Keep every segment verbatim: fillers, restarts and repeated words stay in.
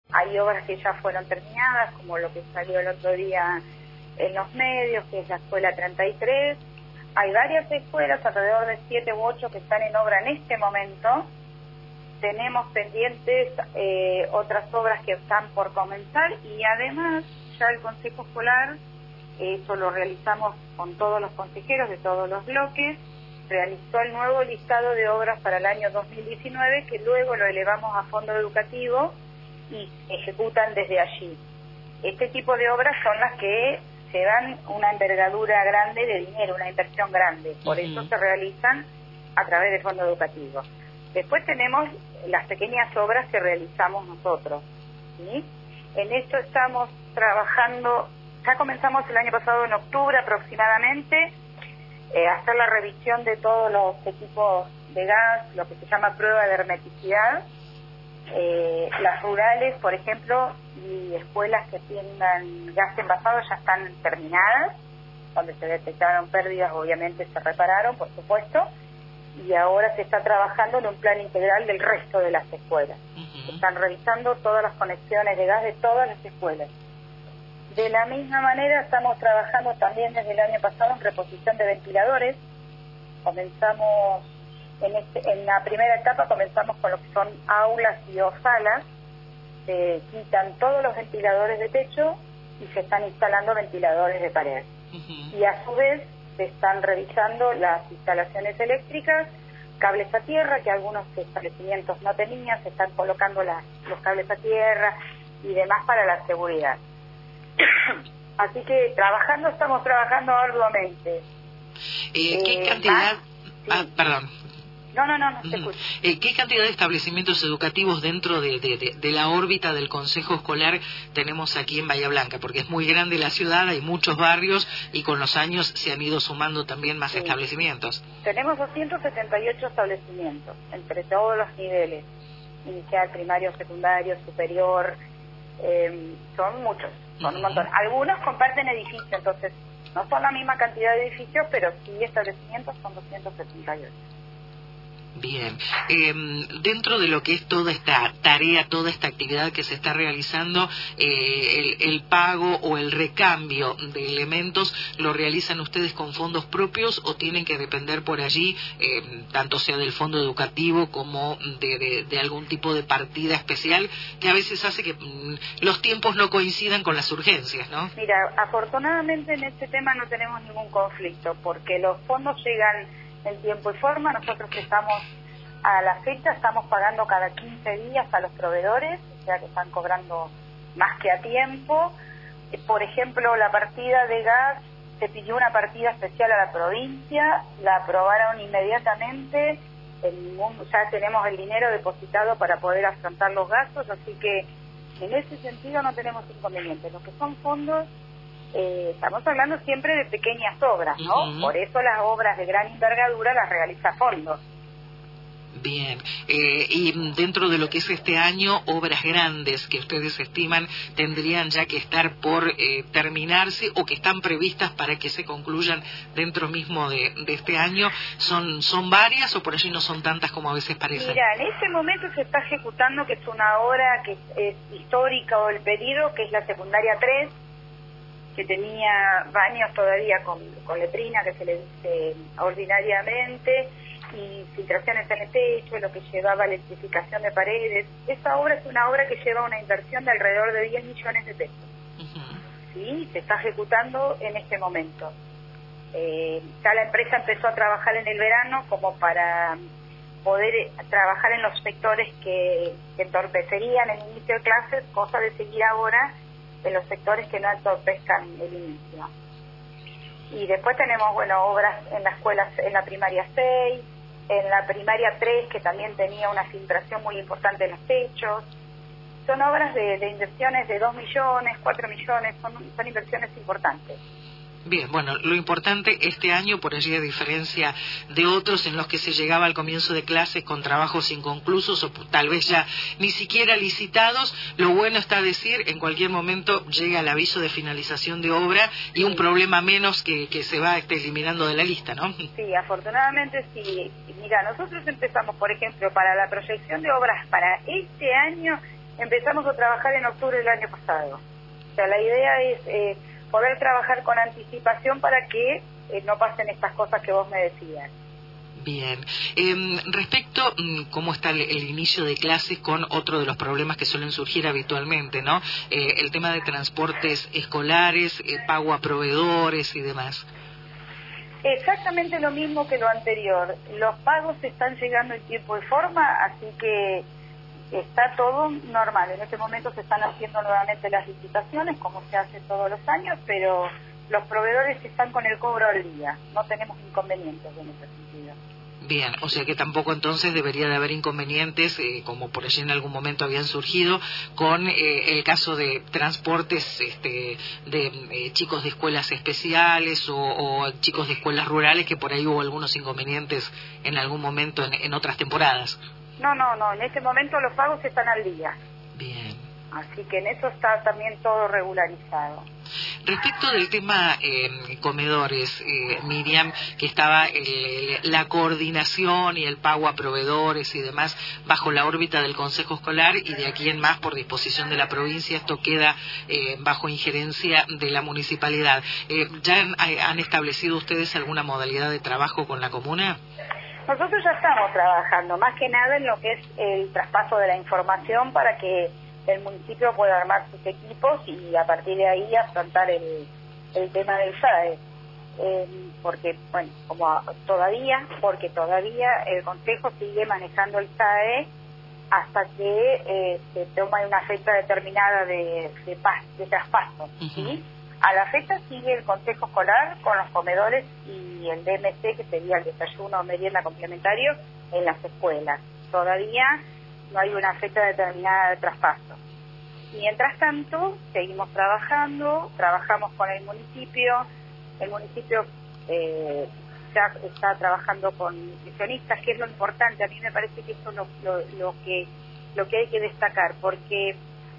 hay obras que ya fueron terminadas, como lo que salió el otro día en los medios, que es la escuela treinta y tres. Hay varias escuelas, alrededor de siete u ocho, que están en obra en este momento. Tenemos pendientes eh, otras obras que están por comenzar, y además ya el Consejo Escolar, eso lo realizamos con todos los consejeros de todos los bloques, realizó el nuevo listado de obras para el año dos mil diecinueve, que luego lo elevamos a fondo educativo y ejecutan desde allí. Este tipo de obras son las que llevan una envergadura grande de dinero, una inversión grande, por uh-huh. eso se realizan a través del fondo educativo. Después tenemos las pequeñas obras que realizamos nosotros, ¿sí? En esto estamos trabajando, ya comenzamos el año pasado en octubre aproximadamente, eh, hacer la revisión de todos los equipos de gas, lo que se llama prueba de hermeticidad. Eh, las rurales, por ejemplo, y escuelas que tengan gas envasado ya están terminadas, donde se detectaron pérdidas, obviamente se repararon, por supuesto, y ahora se está trabajando en un plan integral del resto de las escuelas. Uh-huh. Están revisando todas las conexiones de gas de todas las escuelas. De la misma manera estamos trabajando también desde el año pasado en reposición de ventiladores. Comenzamos en, este, en la primera etapa comenzamos con lo que son aulas y o salas. Se quitan todos los ventiladores de techo y se están instalando ventiladores de pared. Uh-huh. Y a su vez se están revisando las instalaciones eléctricas, cables a tierra, que algunos establecimientos no tenían, se están colocando las, los cables a tierra y demás para la seguridad. Así que trabajando, estamos trabajando arduamente. Eh, ¿Qué eh, cantidad...? Más, sí. Ah, perdón. No, no, no, no te escucho. Eh, ¿Qué cantidad de establecimientos educativos dentro de, de, de, de la órbita del Consejo Escolar tenemos aquí en Bahía Blanca? Porque es muy grande la ciudad, hay muchos barrios y con los años se han ido sumando también más sí. establecimientos. Tenemos doscientos setenta y ocho establecimientos, entre todos los niveles, inicial, primario, secundario, superior, eh, son muchos, son uh-huh. un montón. Algunos comparten edificios, entonces no son la misma cantidad de edificios, pero sí establecimientos son doscientos setenta y ocho. Bien, eh, dentro de lo que es toda esta tarea, toda esta actividad que se está realizando, eh, el, el pago o el recambio de elementos, ¿lo realizan ustedes con fondos propios o tienen que depender por allí, eh, tanto sea del fondo educativo como de, de, de algún tipo de partida especial, que a veces hace que mm, los tiempos no coincidan con las urgencias, ¿no? Mira, afortunadamente en este tema no tenemos ningún conflicto, porque los fondos llegan en tiempo y forma. Nosotros estamos a la fecha, estamos pagando cada quince días a los proveedores, o sea que están cobrando más que a tiempo. Por ejemplo, la partida de gas, se pidió una partida especial a la provincia, la aprobaron inmediatamente, el, ya tenemos el dinero depositado para poder afrontar los gastos, así que en ese sentido no tenemos inconvenientes. Lo que son fondos, Eh, estamos hablando siempre de pequeñas obras, ¿no? Uh-huh. Por eso las obras de gran envergadura las realiza fondos. Bien, eh, y dentro de lo que es este año, obras grandes que ustedes estiman tendrían ya que estar por eh, terminarse o que están previstas para que se concluyan dentro mismo de, de este año, ¿son son varias o por allí no son tantas como a veces parecen? Mira, en este momento se está ejecutando, que es una obra que es histórica o el pedido, que es la secundaria tres, que tenía baños todavía con, con letrina, que se le dice ordinariamente, y filtraciones en el techo, lo que llevaba electrificación de paredes. Esa obra es una obra que lleva una inversión de alrededor de diez millones de pesos. Uh-huh. Sí, se está ejecutando en este momento. Eh, ya la empresa empezó a trabajar en el verano como para poder trabajar en los sectores que, que entorpecerían el inicio de clases, cosa de seguir ahora en los sectores que no entorpezcan el inicio. Y después tenemos, bueno, obras en la escuela, en la primaria seis, en la primaria tres, que también tenía una filtración muy importante en los techos. Son obras de, de inversiones de dos millones, cuatro millones, son, son inversiones importantes. Bien, bueno, lo importante este año, por allí a diferencia de otros en los que se llegaba al comienzo de clases con trabajos inconclusos o tal vez ya ni siquiera licitados, lo bueno está decir, en cualquier momento llega el aviso de finalización de obra y un problema menos que, que se va este, eliminando de la lista, ¿no? Sí, afortunadamente sí. Mira, nosotros empezamos, por ejemplo, para la proyección de obras para este año, empezamos a trabajar en octubre del año pasado. O sea, la idea es eh, poder trabajar con anticipación para que eh, no pasen estas cosas que vos me decías. Bien. Eh, respecto mm, cómo está el, el inicio de clases con otro de los problemas que suelen surgir habitualmente, ¿no? Eh, el tema de transportes escolares, eh, pago a proveedores y demás. Exactamente lo mismo que lo anterior. Los pagos están llegando en tiempo y forma, así que está todo normal. En este momento se están haciendo nuevamente las licitaciones, como se hace todos los años, pero los proveedores están con el cobro al día. No tenemos inconvenientes en ese sentido. Bien, o sea que tampoco entonces debería de haber inconvenientes, eh, como por allí en algún momento habían surgido, con eh, el caso de transportes este, de eh, chicos de escuelas especiales o, o chicos de escuelas rurales, que por ahí hubo algunos inconvenientes en algún momento en, en otras temporadas. No, no, no, en este momento los pagos están al día. Bien. Así que en eso está también todo regularizado. Respecto del tema eh, comedores, eh, Miriam, que estaba el, la coordinación y el pago a proveedores y demás bajo la órbita del Consejo Escolar, y de aquí en más por disposición de la provincia esto queda eh, bajo injerencia de la municipalidad. Eh, ¿Ya han, han establecido ustedes alguna modalidad de trabajo con la comuna? Nosotros ya estamos trabajando, más que nada en lo que es el traspaso de la información para que el municipio pueda armar sus equipos y a partir de ahí afrontar el, el tema del S A E. Eh, porque, bueno, como todavía, porque todavía el Consejo sigue manejando el S A E hasta que eh, se toma una fecha determinada de, de, paz, de traspaso, ¿sí? Uh-huh. A la fecha sigue el Consejo Escolar con los comedores y el D M C, que sería el desayuno o merienda complementario, en las escuelas. Todavía no hay una fecha determinada de traspaso. Mientras tanto, seguimos trabajando, trabajamos con el municipio, el municipio eh, ya está trabajando con nutricionistas, que es lo importante. A mí me parece que esto es lo, lo, lo, que, lo que hay que destacar, porque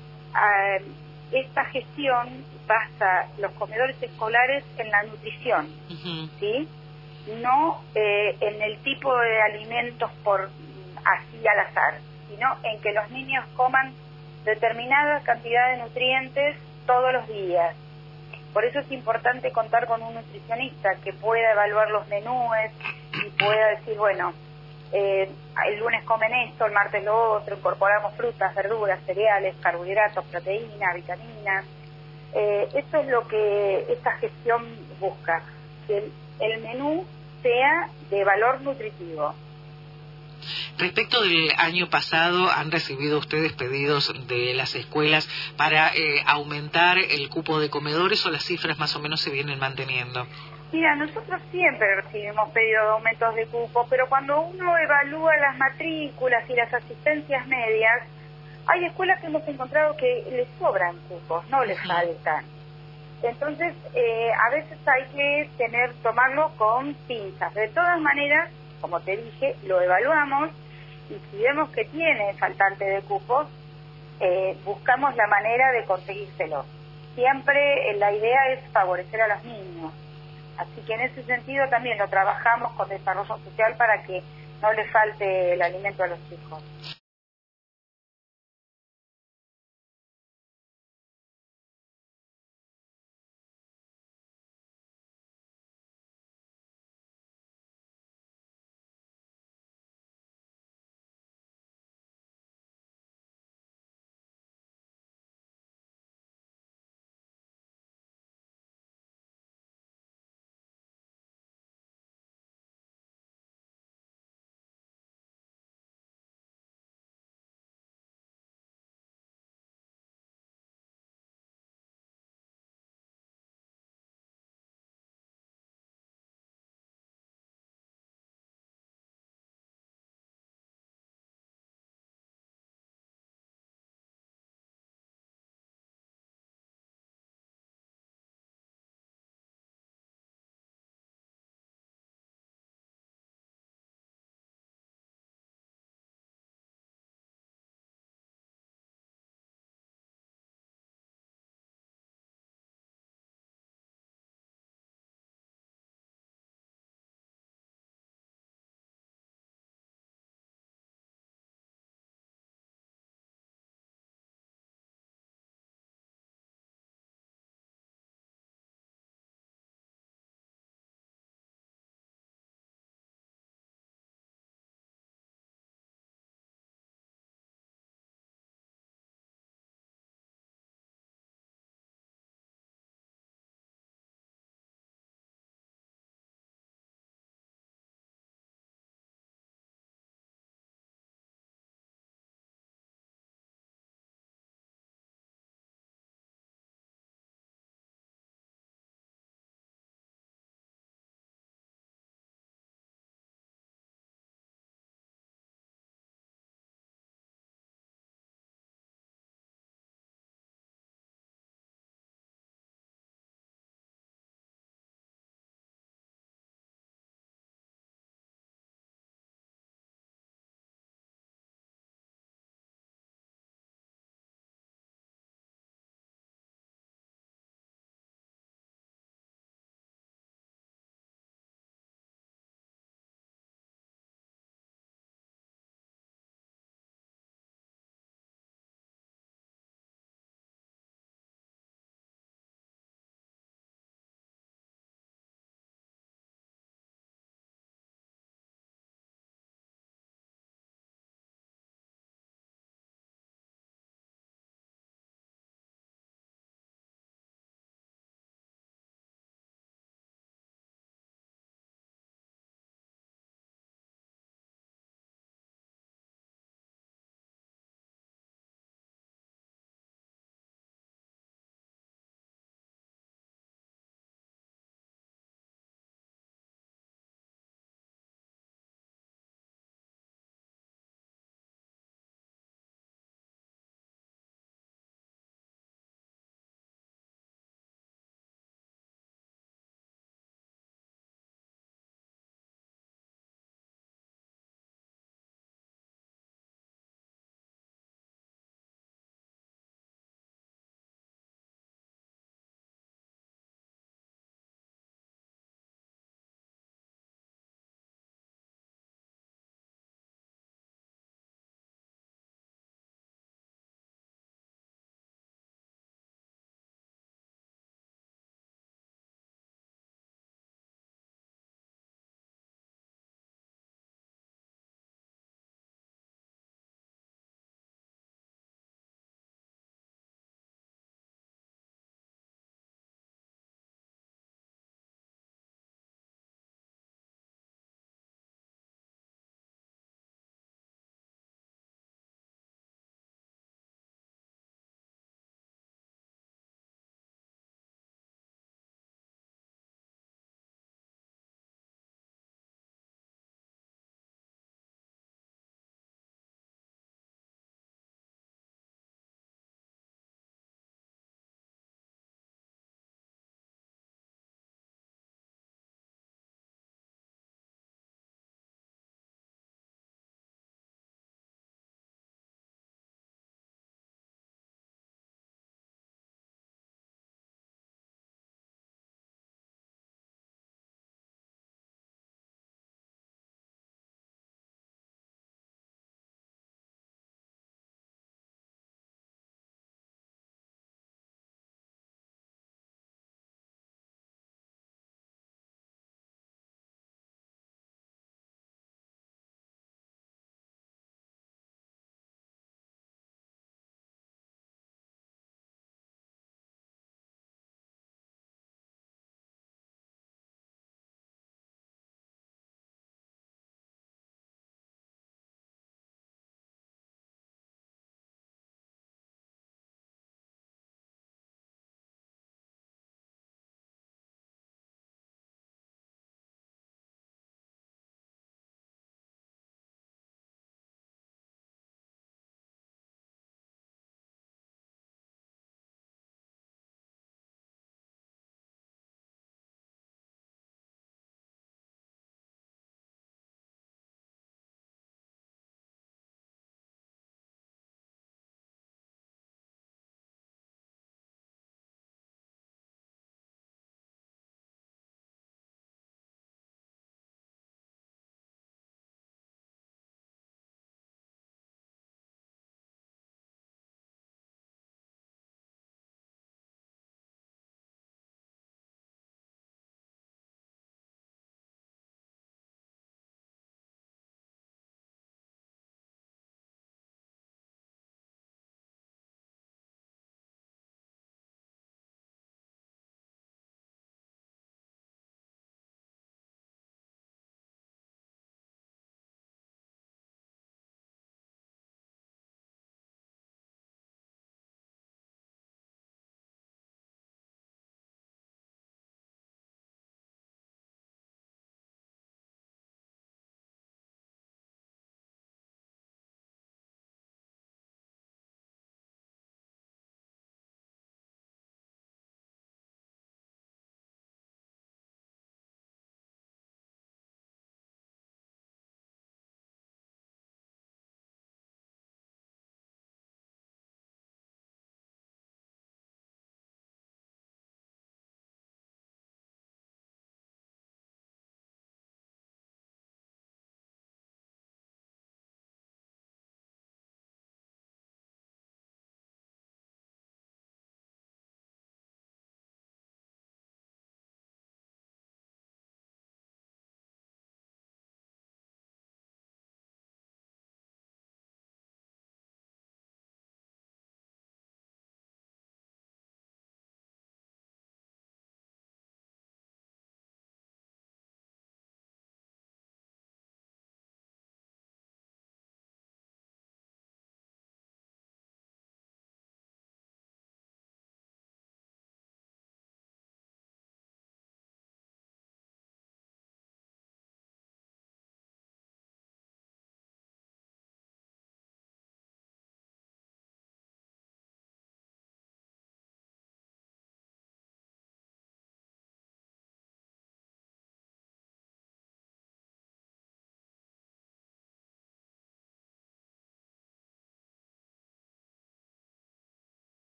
eh, esta gestión basa los comedores escolares en la nutrición, uh-huh. ¿sí? No eh, en el tipo de alimentos por así al azar, sino en que los niños coman determinada cantidad de nutrientes todos los días. Por eso es importante contar con un nutricionista que pueda evaluar los menúes y pueda decir, bueno, eh, el lunes comen esto, el martes lo otro, incorporamos frutas, verduras, cereales, carbohidratos, proteínas, vitaminas. Eh, eso es lo que esta gestión busca, que el, el menú sea de valor nutritivo. Respecto del año pasado, ¿han recibido ustedes pedidos de las escuelas para eh, aumentar el cupo de comedores o las cifras más o menos se vienen manteniendo? Mira, nosotros siempre recibimos pedidos de aumentos de cupo, pero cuando uno evalúa las matrículas y las asistencias medias, hay escuelas que hemos encontrado que les sobran cupos, no les uh-huh. faltan. Entonces, eh, a veces hay que tener tomarlo con pinzas. De todas maneras, como te dije, lo evaluamos y si vemos que tiene faltante de cupos, eh, buscamos la manera de conseguírselo. Siempre eh, la idea es favorecer a los niños. Así que en ese sentido también lo trabajamos con desarrollo social para que no le falte el alimento a los chicos.